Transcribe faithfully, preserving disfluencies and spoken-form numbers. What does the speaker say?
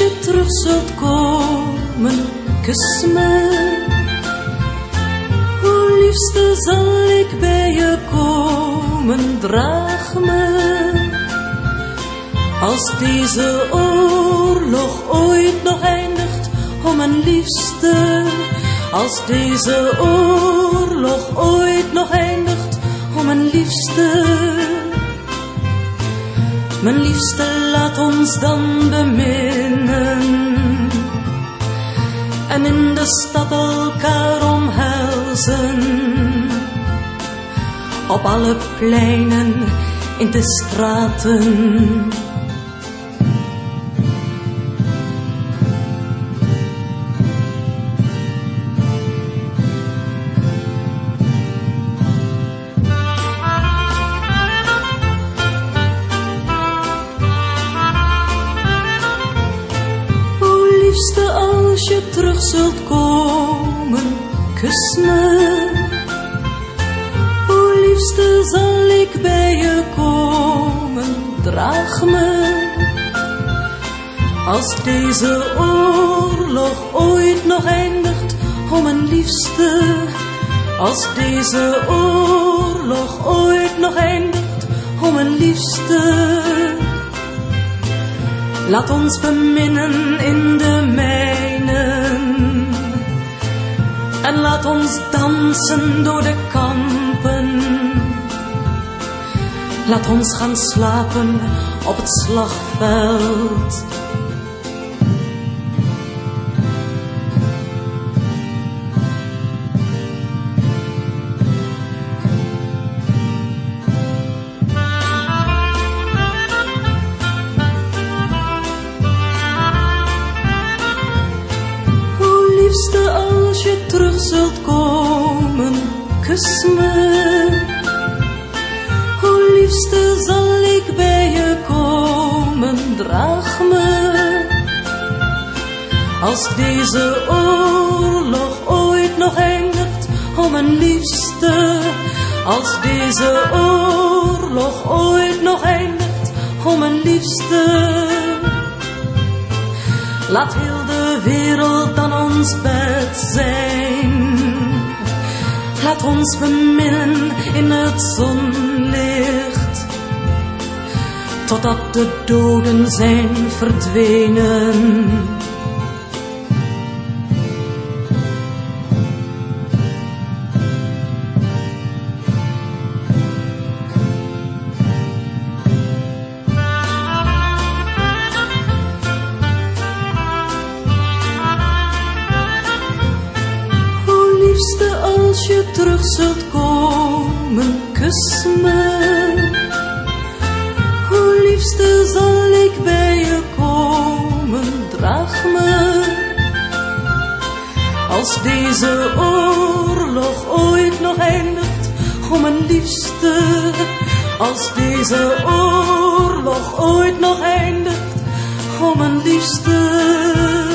je terug zult komen, kus me. O liefste, zal ik bij je komen, draag me. Als deze oorlog ooit nog eindigt, o mijn liefste. Als deze oorlog ooit nog eindigt, o mijn liefste. Mijn liefste, laat ons dan beminnen en in de stad elkaar omhelzen. Op alle pleinen, in de straten. Als je terug zult komen, kus me. O liefste, zal ik bij je komen, draag me. Als deze oorlog ooit nog eindigt, o mijn liefste. Als deze oorlog ooit nog eindigt, o mijn liefste. Laat ons beminnen in de mijnen en laat ons dansen door de kampen. Laat ons gaan slapen op het slagveld. Als je terug zult komen, kus me. O liefste, zal ik bij je komen, draag me. Als deze oorlog ooit nog eindigt, o mijn liefste. Als deze oorlog ooit nog eindigt, o mijn liefste. Laat heel de wereld dan ons bed zijn. Laat ons beminnen in het zonlicht, totdat de doden zijn verdwenen. Als je terug zult komen, kus me. O liefste, zal ik bij je komen, draag me. Als deze oorlog ooit nog eindigt, o mijn liefste. Als deze oorlog ooit nog eindigt, o mijn liefste.